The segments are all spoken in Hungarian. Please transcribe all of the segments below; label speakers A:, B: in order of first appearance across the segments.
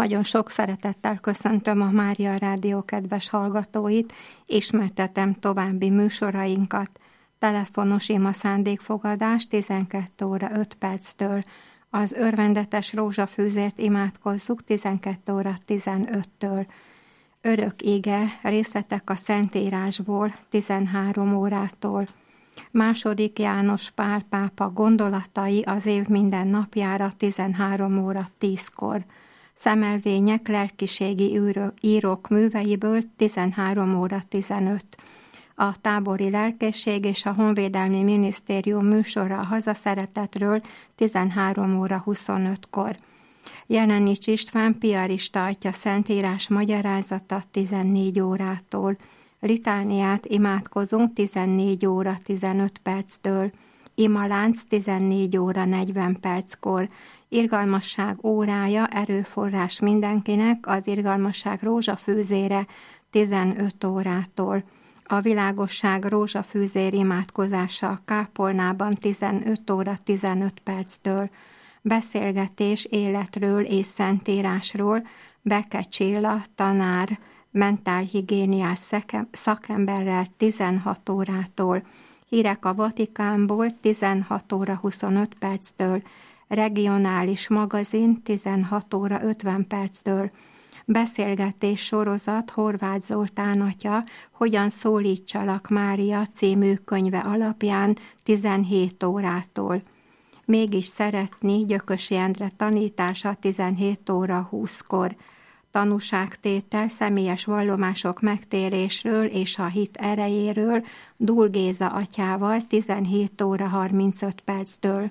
A: Nagyon sok szeretettel köszöntöm a Mária Rádió kedves hallgatóit, ismertetem további műsorainkat. Telefonos ima szándékfogadás 12 óra 5 perctől. Az örvendetes rózsafűzért imádkozzuk 12 óra 15-től. Örök ige, részletek a Szentírásból 13 órától. Második János Pál pápa gondolatai az év minden napjára 13 óra 10-kor. Szemelvények lelkiségi írók műveiből 13 óra 15. A tábori lelkészség és a Honvédelmi Minisztérium műsora a hazaszeretetről 13 óra 25-kor. Jelenics István piarista atya szentírás magyarázata 14 órától. Litániát imádkozunk 14 óra 15 perctől. Imalánc 14 óra 40 perckor. Irgalmasság órája, erőforrás mindenkinek, az irgalmasság rózsafűzére 15 órától. A világosság rózsafűzér imádkozása a kápolnában 15 óra 15 perctől. Beszélgetés életről és szentírásról, Beke Csilla tanár, mentálhigiéniás szakemberrel 16 órától. Hírek a Vatikánból 16 óra 25 perctől. Regionális magazin 16 óra 50 perctől. Beszélgetés sorozat Horváth Zoltán atya, Hogyan szólítsalak Mária című könyve alapján 17 órától. Mégis szeretni Gyökösi Endre tanítása 17 óra 20-kor. Tanúságtétel személyes vallomások megtérésről és a hit erejéről Dúl Géza atyával 17 óra 35 perctől.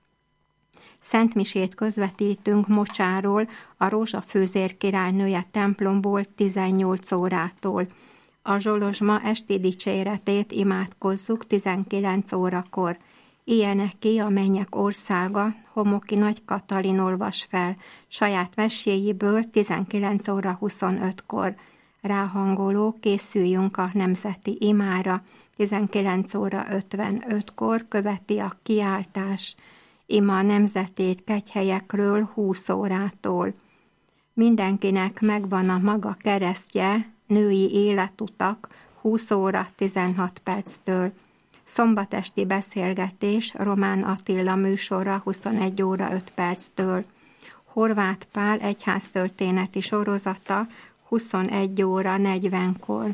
A: Szentmisét közvetítünk Mocsáról, a Rózsafűzér királynője templomból 18 órától. A Zsolozsma esti dicséretét imádkozzuk 19 órakor. Ilyeneké a mennyek országa, Homoki Nagy Katalin olvas fel, saját meséjéből 19 óra 25-kor. Ráhangoló, készüljünk a nemzeti imára, 19 óra 55-kor követi a kiáltás. Ima nemzetét kegyhelyekről 20 órától. Mindenkinek megvan a maga keresztje, női életutak 20 óra 16 perctől. Szombatesti beszélgetés Román Attila műsora 21 óra 5 perctől. Horváth Pál egyháztörténeti sorozata 21 óra 40-kor.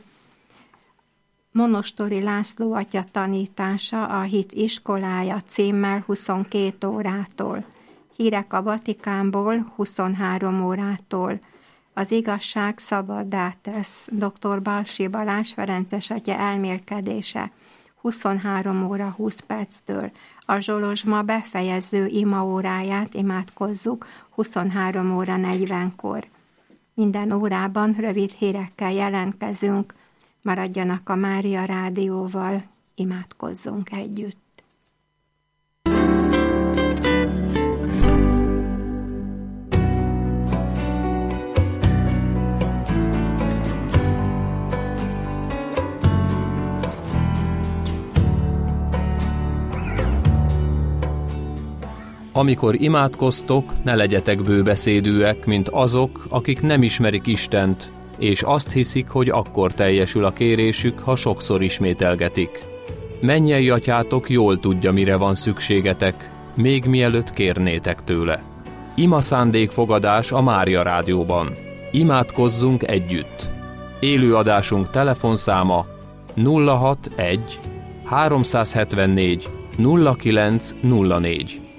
A: Monostori László atya tanítása a hit iskolája címmel 22 órától. Hírek a Vatikánból 23 órától. Az igazság szabaddá tesz. Dr. Balsi Balázs Ferences atya elmélkedése 23 óra 20 perctől. A Zsolozsma befejező imaóráját imádkozzuk 23 óra 40-kor. Minden órában rövid hírekkel jelentkezünk. Maradjanak a Mária Rádióval, imádkozzunk együtt.
B: Amikor imádkoztok, ne legyetek bőbeszédűek, mint azok, akik nem ismerik Istent, és azt hiszik, hogy akkor teljesül a kérésük, ha sokszor ismételgetik. Mennyei atyátok jól tudja, mire van szükségetek, még mielőtt kérnétek tőle. Ima szándékfogadás a Mária Rádióban. Imádkozzunk együtt. Élő adásunk telefonszáma 061 374 0904.